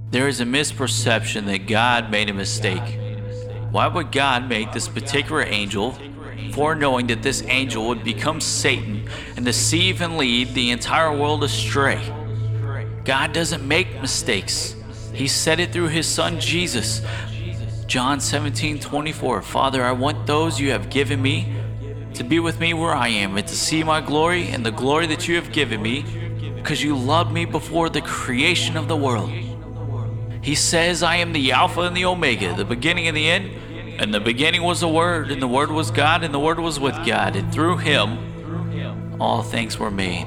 There is a misperception that God made a mistake. Why would God make this particular angel, foreknowing that this angel would become Satan and deceive and lead the entire world astray? God doesn't make mistakes. He said it through his son Jesus. John 17:24, Father, I want those you have given me to be with me where I am and to see my glory and the glory that you have given me, because you loved me before the creation of the world. He says, I am the Alpha and the Omega, the beginning and the end. And the beginning was the Word, and the Word was God, and the Word was with God. And through him, all things were made.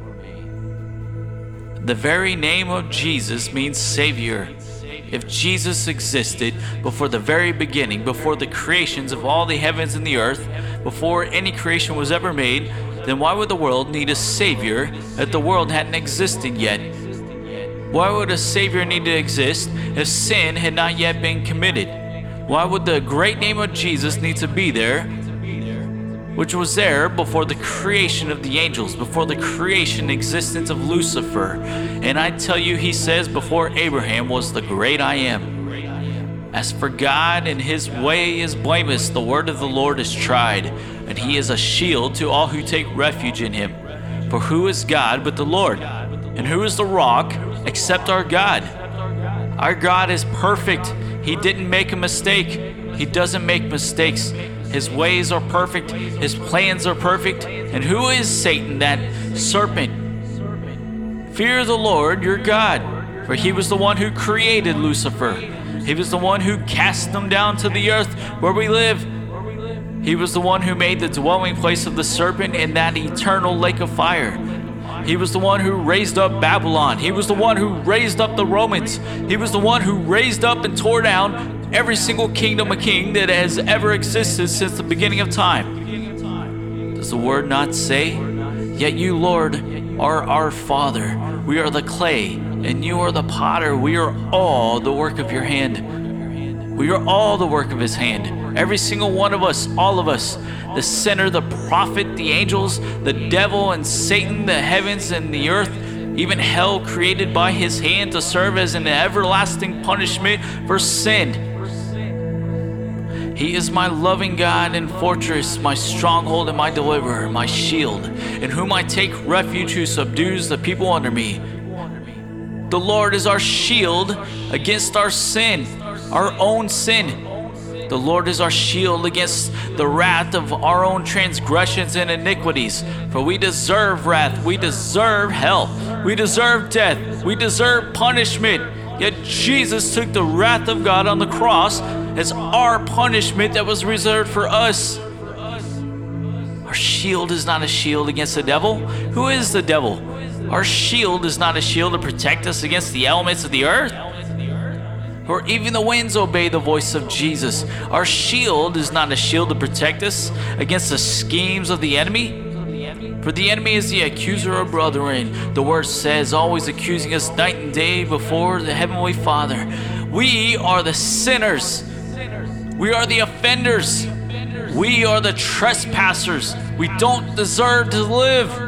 The very name of Jesus means Savior. If Jesus existed before the very beginning, before the creations of all the heavens and the earth, before any creation was ever made, then why would the world need a Savior if the world hadn't existed yet? Why would a Savior need to exist if sin had not yet been committed? Why would the great name of Jesus need to be there, which was there before the creation of the angels, before the creation and existence of Lucifer? And I tell you, he says before Abraham was the great I am. As for God, and his way is blameless, the word of the Lord is tried, and he is a shield to all who take refuge in him. For who is God but the Lord? And who is the rock except our God? Our God is perfect. He didn't make a mistake. He doesn't make mistakes. His ways are perfect. His plans are perfect. And who is Satan, that serpent? Fear the Lord your God, for he was the one who created Lucifer. He was the one who cast them down to the earth where we live. He was the one who made the dwelling place of the serpent in that eternal lake of fire. He was the one who raised up Babylon. He was the one who raised up the Romans. He was the one who raised up and tore down every single kingdom of king that has ever existed since the beginning of time. Does the word not say, Yet you, Lord, are our Father. We are the clay, and you are the potter. We are all the work of your hand. We are all the work of his hand. Every single one of us, all of us, the sinner, the prophet, the angels, the devil and Satan, the heavens and the earth, even hell created by his hand to serve as an everlasting punishment for sin. He is my loving God and fortress, my stronghold and my deliverer, my shield, in whom I take refuge, who subdues the people under me. The Lord is our shield against our sin, our own sin. The Lord is our shield against the wrath of our own transgressions and iniquities. For we deserve wrath, we deserve hell, we deserve death, we deserve punishment. Yet Jesus took the wrath of God on the cross as our punishment that was reserved for us. Our shield is not a shield against the devil. Who is the devil? Our shield is not a shield to protect us against the elements of the earth. For even the winds obey the voice of Jesus. Our shield is not a shield to protect us against the schemes of the enemy. For the enemy is the accuser of brethren. The word says, always accusing us night and day before the heavenly Father. We are the sinners. We are the offenders. We are the trespassers. We don't deserve to live.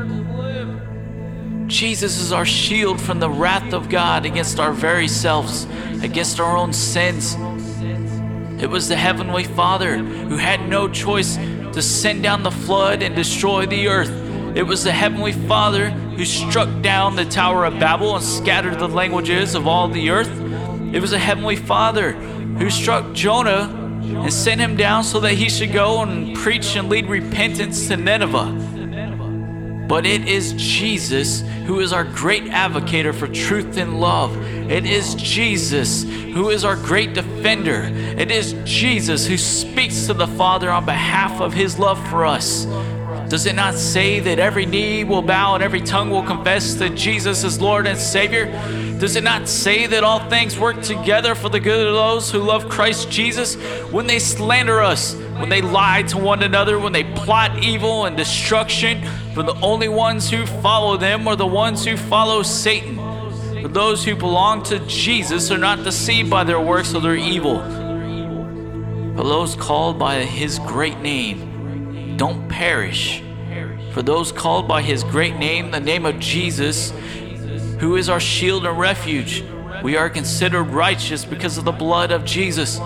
Jesus is our shield from the wrath of God against our very selves, against our own sins. It was the Heavenly Father who had no choice to send down the flood and destroy the earth. It was the Heavenly Father who struck down the Tower of Babel and scattered the languages of all the earth. It was the Heavenly Father who struck Jonah and sent him down so that he should go and preach and lead repentance to Nineveh. But it is Jesus who is our great advocate for truth and love. It is Jesus who is our great defender. It is Jesus who speaks to the Father on behalf of his love for us. Does it not say that every knee will bow and every tongue will confess that Jesus is Lord and Savior? Does it not say that all things work together for the good of those who love Christ Jesus? When they slander us, when they lie to one another, when they plot evil and destruction, for the only ones who follow them are the ones who follow Satan. For those who belong to Jesus are not deceived by their works or their evil. For those called by his great name don't perish. For those called by his great name, the name of Jesus, who is our shield and refuge, We are considered righteous because of the blood of Jesus.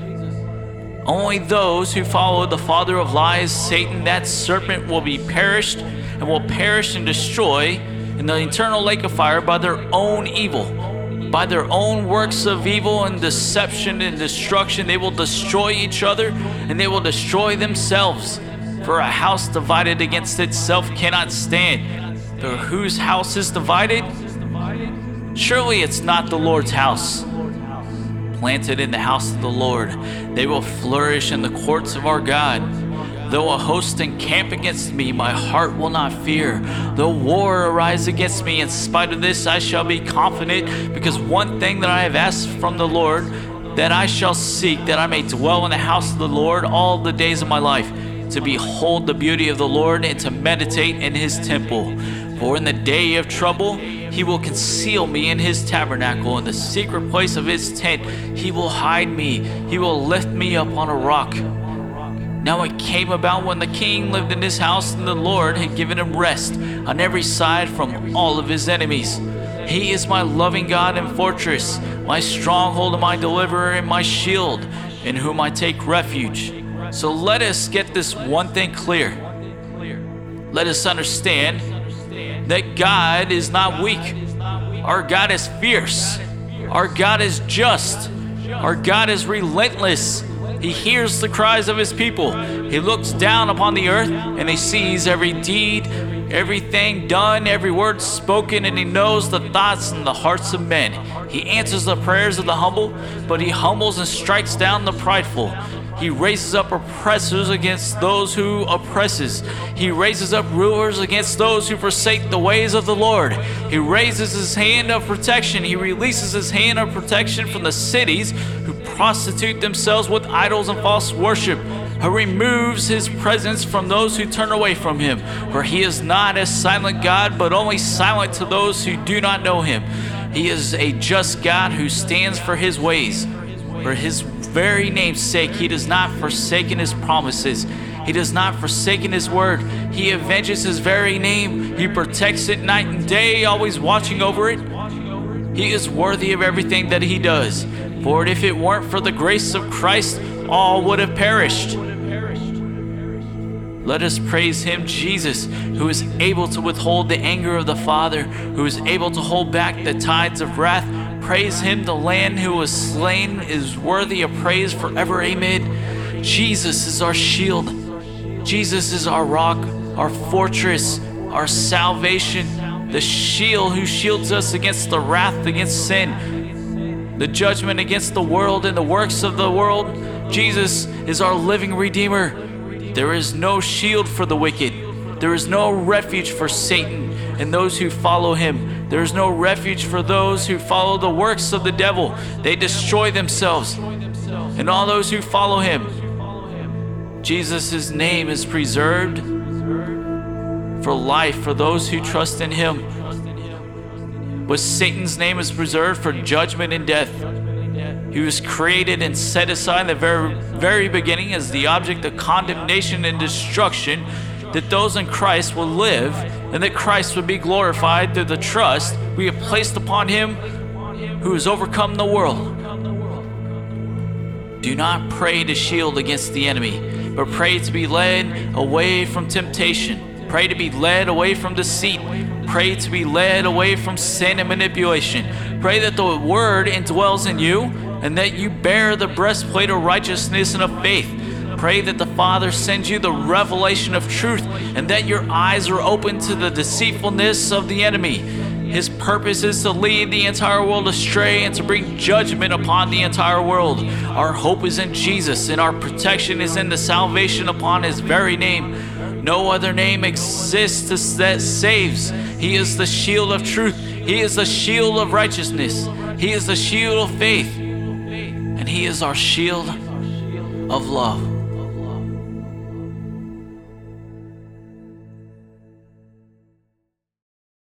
Only those who follow the father of lies, Satan, that serpent, will be perished and will perish and destroy in the eternal lake of fire by their own evil. By their own works of evil and deception and destruction, they will destroy each other and they will destroy themselves. For a house divided against itself cannot stand. For whose house is divided? Surely it's not the Lord's house. Planted in the house of the Lord, they will flourish in the courts of our God. Though a host encamp against me, my heart will not fear. Though war arise against me, in spite of this I shall be confident, because one thing that I have asked from the Lord, that I shall seek, that I may dwell in the house of the Lord all the days of my life, to behold the beauty of the Lord and to meditate in his temple. For in the day of trouble he will conceal me in his tabernacle. In the secret place of his tent he will hide me. He will lift me up on a rock. Now it came about when the king lived in his house, and the Lord had given him rest on every side from all of his enemies. He is my loving God and fortress, my stronghold and my deliverer and my shield, in whom I take refuge. So let us get this one thing clear. Let us understand that God is not weak. Our God is fierce. Our God is just. Our God is relentless. He hears the cries of his people. He looks down upon the earth and he sees every deed, everything done, every word spoken, and he knows the thoughts and the hearts of men. He answers the prayers of the humble, but he humbles and strikes down the prideful. He raises up oppressors against those who oppresses. He raises up rulers against those who forsake the ways of the Lord. He raises his hand of protection. He releases his hand of protection from the cities who prostitute themselves with idols and false worship. He removes his presence from those who turn away from him. For he is not a silent God, but only silent to those who do not know him. He is a just God who stands for his ways. For his very name's sake, he does not forsaken his promises. He does not forsaken his word. He avenges his very name. He protects it night and day, always watching over it. He is worthy of everything that he does. For if it weren't for the grace of Christ, all would have perished. Let us praise him, Jesus, who is able to withhold the anger of the Father, who is able to hold back the tides of wrath. Praise him, the Lamb who was slain is worthy of praise forever. Amen. Jesus is our shield. Jesus is our rock, our fortress, our salvation, the shield who shields us against the wrath, against sin, the judgment against the world and the works of the world. Jesus is our living Redeemer. There is no shield for the wicked. There is no refuge for Satan and those who follow him. There is no refuge for those who follow the works of the devil. They destroy themselves. And all those who follow him, Jesus' name is preserved for life for those who trust in him. But Satan's name is preserved for judgment and death. He was created and set aside in the very beginning as the object of condemnation and destruction, that those in Christ will live and that Christ would be glorified through the trust we have placed upon him who has overcome the world. Do not pray to shield against the enemy, but pray to be led away from temptation. Pray to be led away from deceit. Pray to be led away from sin and manipulation. Pray that the word indwells in you and that you bear the breastplate of righteousness and of faith. Pray that the Father sends you the revelation of truth and that your eyes are open to the deceitfulness of the enemy. His purpose is to lead the entire world astray and to bring judgment upon the entire world. Our hope is in Jesus, and our protection is in the salvation upon his very name. No other name exists that saves. He is the shield of truth. He is the shield of righteousness. He is the shield of faith. And he is our shield of love.